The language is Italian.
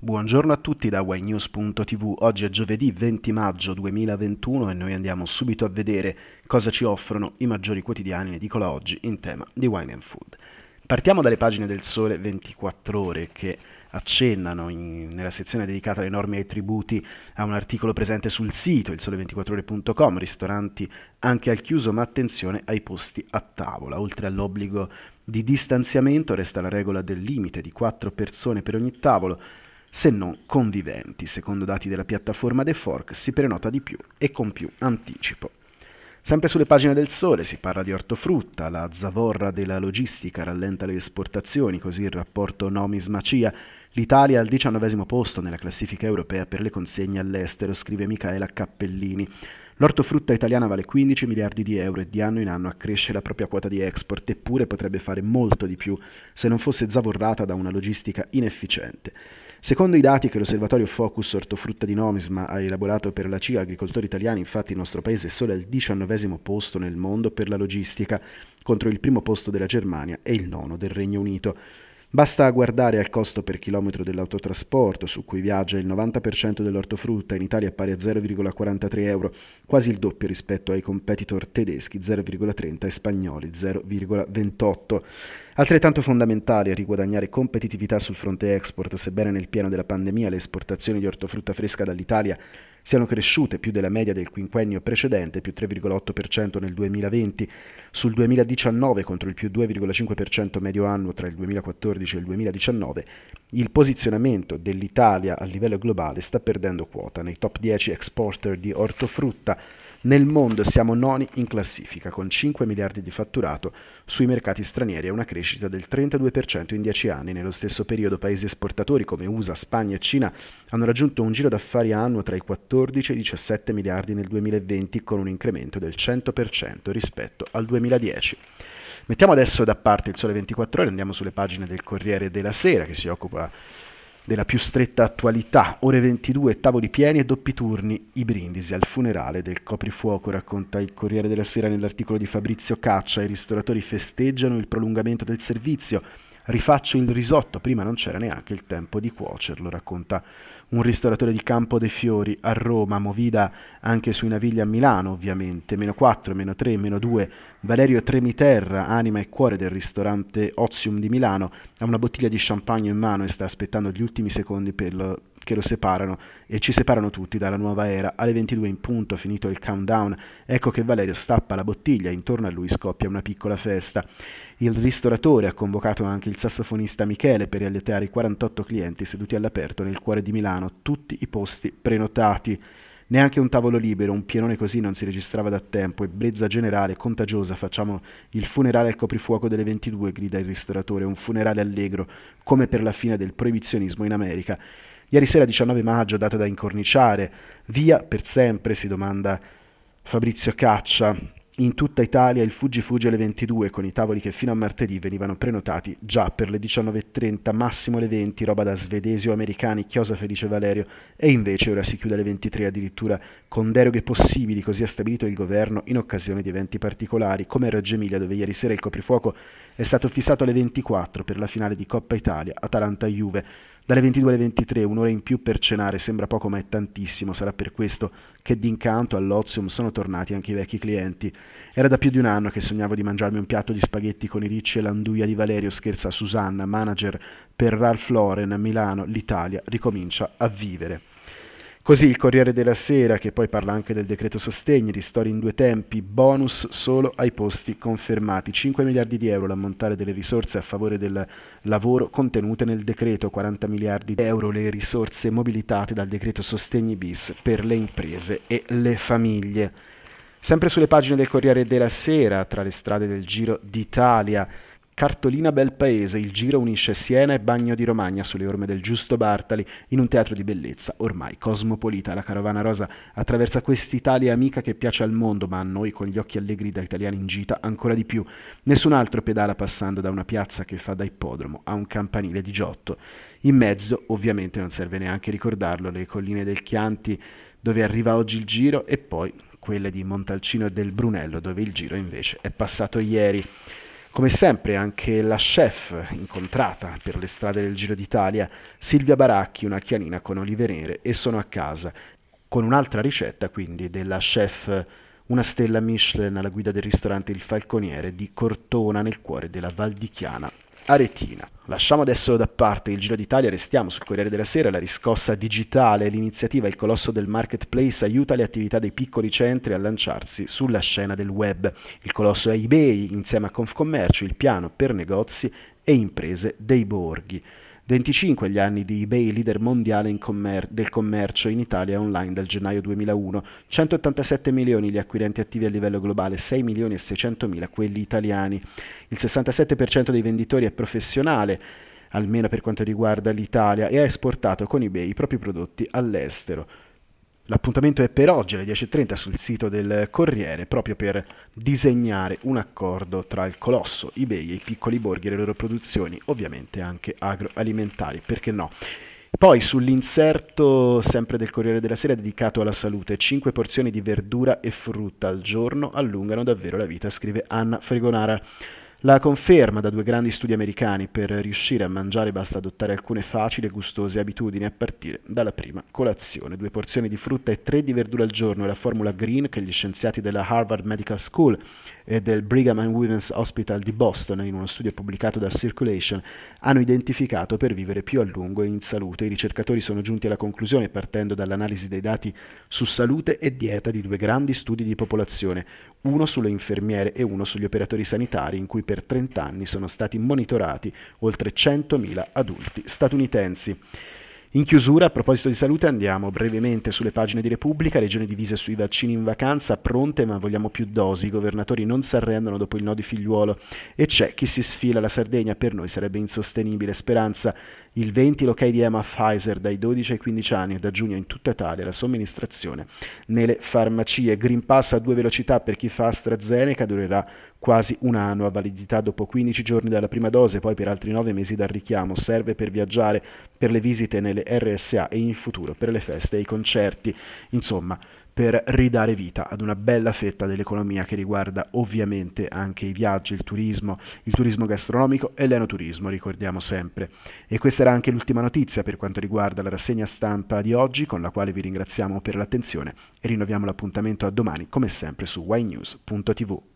Buongiorno a tutti da ynews.tv. Oggi è giovedì 20 maggio 2021 e noi andiamo subito a vedere cosa ci offrono i maggiori quotidiani in edicola oggi in tema di wine and food. Partiamo dalle pagine del Sole 24 Ore che accennano nella sezione dedicata alle norme e ai tributi a un articolo presente sul sito ilsole24ore.com, ristoranti anche al chiuso ma attenzione ai posti a tavola. Oltre all'obbligo di distanziamento resta la regola del limite di 4 persone per ogni tavolo, se non conviventi. Secondo dati della piattaforma The Fork si prenota di più e con più anticipo. Sempre sulle pagine del Sole si parla di ortofrutta, la zavorra della logistica rallenta le esportazioni, così il rapporto Nomis-Macia. L'Italia è al 19° posto nella classifica europea per le consegne all'estero, scrive Michaela Cappellini. L'ortofrutta italiana vale 15 miliardi di euro e di anno in anno accresce la propria quota di export, eppure potrebbe fare molto di più se non fosse zavorrata da una logistica inefficiente. Secondo i dati che l'osservatorio Focus Ortofrutta di Nomisma ha elaborato per la CIA Agricoltori Italiani, infatti il nostro paese è solo al 19° posto nel mondo per la logistica, contro il primo posto della Germania e il 9° del Regno Unito. Basta guardare al costo per chilometro dell'autotrasporto, su cui viaggia il 90% dell'ortofrutta, in Italia è pari a 0,43 euro, quasi il doppio rispetto ai competitor tedeschi 0,30 e spagnoli 0,28. Altrettanto fondamentale è riguadagnare competitività sul fronte export, sebbene nel pieno della pandemia le esportazioni di ortofrutta fresca dall'Italia siano cresciute più della media del quinquennio precedente, più 3,8% nel 2020, sul 2019 contro il più 2,5% medio annuo tra il 2014 e il 2019, il posizionamento dell'Italia a livello globale sta perdendo quota. Nei top 10 exporter di ortofrutta nel mondo siamo noni in classifica, con 5 miliardi di fatturato sui mercati stranieri e una crescita del 32% in 10 anni. Nello stesso periodo paesi esportatori come USA, Spagna e Cina hanno raggiunto un giro d'affari annuo tra i 14 e i 17 miliardi nel 2020, con un incremento del 100% rispetto al 2010. Mettiamo adesso da parte il Sole 24 Ore e andiamo sulle pagine del Corriere della Sera, che si occupa della più stretta attualità. Ore 22, tavoli pieni e doppi turni, i brindisi al funerale del coprifuoco, racconta il Corriere della Sera nell'articolo di Fabrizio Caccia. I ristoratori festeggiano il prolungamento del servizio. Rifaccio il risotto, prima non c'era neanche il tempo di cuocerlo, racconta un ristoratore di Campo dei Fiori a Roma. Movida anche sui Navigli a Milano, ovviamente. -4, -3, -2. Valerio Tremiterra, anima e cuore del ristorante Ozium di Milano, ha una bottiglia di champagne in mano e sta aspettando gli ultimi secondi che lo separano e ci separano tutti dalla nuova era. Alle 22 in punto, finito il countdown, ecco che Valerio stappa la bottiglia e intorno a lui scoppia una piccola festa. Il ristoratore ha convocato anche il sassofonista Michele per allietare i 48 clienti seduti all'aperto nel cuore di Milano, tutti i posti prenotati. Neanche un tavolo libero, un pienone così non si registrava da tempo, e brezza generale, contagiosa. Facciamo il funerale al coprifuoco delle 22, grida il ristoratore, un funerale allegro, come per la fine del proibizionismo in America. Ieri sera 19 maggio, data da incorniciare, via per sempre, si domanda Fabrizio Caccia. In tutta Italia il fuggi alle 22, con i tavoli che fino a martedì venivano prenotati già per le 19:30, massimo le 20, roba da svedesi o americani, chiosa felice Valerio, e invece ora si chiude alle 23, addirittura con deroghe possibili, così ha stabilito il governo in occasione di eventi particolari, come a Reggio Emilia, dove ieri sera il coprifuoco è stato fissato alle 24 per la finale di Coppa Italia, Atalanta-Juve. Dalle 22 alle 23, un'ora in più per cenare, sembra poco ma è tantissimo. Sarà per questo che d'incanto all'Ozium sono tornati anche i vecchi clienti. Era da più di un anno che sognavo di mangiarmi un piatto di spaghetti con i ricci e l'anduia di Valerio, scherza Susanna, manager per Ralph Lauren a Milano. L'Italia ricomincia a vivere. Così il Corriere della Sera, che poi parla anche del decreto sostegni, ristori in 2 tempi, bonus solo ai posti confermati, 5 miliardi di euro l'ammontare delle risorse a favore del lavoro contenute nel decreto, 40 miliardi di euro le risorse mobilitate dal decreto sostegni bis per le imprese e le famiglie. Sempre sulle pagine del Corriere della Sera, tra le strade del Giro d'Italia, cartolina bel paese, il Giro unisce Siena e Bagno di Romagna sulle orme del Giusto Bartali in un teatro di bellezza ormai cosmopolita. La carovana rosa attraversa quest'Italia amica che piace al mondo, ma a noi con gli occhi allegri da italiani in gita ancora di più. Nessun altro pedala passando da una piazza che fa da ippodromo a un campanile di Giotto. In mezzo, ovviamente non serve neanche ricordarlo, le colline del Chianti dove arriva oggi il Giro e poi quelle di Montalcino e del Brunello dove il Giro invece è passato ieri. Come sempre anche la chef incontrata per le strade del Giro d'Italia, Silvia Baracchi, una chianina con olive nere e sono a casa, con un'altra ricetta quindi della chef una stella Michelin alla guida del ristorante Il Falconiere di Cortona nel cuore della Val di Chiana Aretina. Lasciamo adesso da parte il Giro d'Italia, restiamo sul Corriere della Sera, la riscossa digitale, l'iniziativa Il Colosso del Marketplace aiuta le attività dei piccoli centri a lanciarsi sulla scena del web. Il colosso è eBay insieme a Confcommercio, il piano per negozi e imprese dei borghi. 25 gli anni di eBay, leader mondiale del commercio in Italia online dal gennaio 2001, 187 milioni gli acquirenti attivi a livello globale, 6 milioni e 600 mila quelli italiani. Il 67% dei venditori è professionale, almeno per quanto riguarda l'Italia, e ha esportato con eBay i propri prodotti all'estero. L'appuntamento è per oggi alle 10.30 sul sito del Corriere, proprio per disegnare un accordo tra il colosso eBay e i piccoli borghi e le loro produzioni, ovviamente anche agroalimentari, perché no? Poi sull'inserto sempre del Corriere della Sera dedicato alla salute, 5 porzioni di verdura e frutta al giorno allungano davvero la vita, scrive Anna Fregonara. La conferma da due grandi studi americani: per riuscire a mangiare basta adottare alcune facili e gustose abitudini a partire dalla prima colazione. 2 porzioni di frutta e 3 di verdura al giorno è la formula green che gli scienziati della Harvard Medical School e del Brigham and Women's Hospital di Boston, in uno studio pubblicato da Circulation, hanno identificato per vivere più a lungo e in salute. I ricercatori sono giunti alla conclusione partendo dall'analisi dei dati su salute e dieta di 2 grandi studi di popolazione, uno sulle infermiere e uno sugli operatori sanitari, in cui per 30 anni sono stati monitorati oltre 100.000 adulti statunitensi. In chiusura, a proposito di salute, andiamo brevemente sulle pagine di Repubblica, regioni divise sui vaccini in vacanza, pronte ma vogliamo più dosi, i governatori non si arrendono dopo il no di Figliuolo e c'è chi si sfila, la Sardegna per noi sarebbe insostenibile, Speranza, il 20 l'ok di EMA Pfizer dai 12 ai 15 anni, da giugno in tutta Italia la somministrazione nelle farmacie, Green Pass a 2 velocità per chi fa AstraZeneca, durerà quasi un anno, a validità dopo 15 giorni dalla prima dose, poi per altri 9 mesi dal richiamo, serve per viaggiare, per le visite nelle RSA e in futuro per le feste e i concerti, insomma per ridare vita ad una bella fetta dell'economia che riguarda ovviamente anche i viaggi, il turismo gastronomico e l'enoturismo, ricordiamo sempre. E questa era anche l'ultima notizia per quanto riguarda la rassegna stampa di oggi, con la quale vi ringraziamo per l'attenzione e rinnoviamo l'appuntamento a domani come sempre su ynews.tv.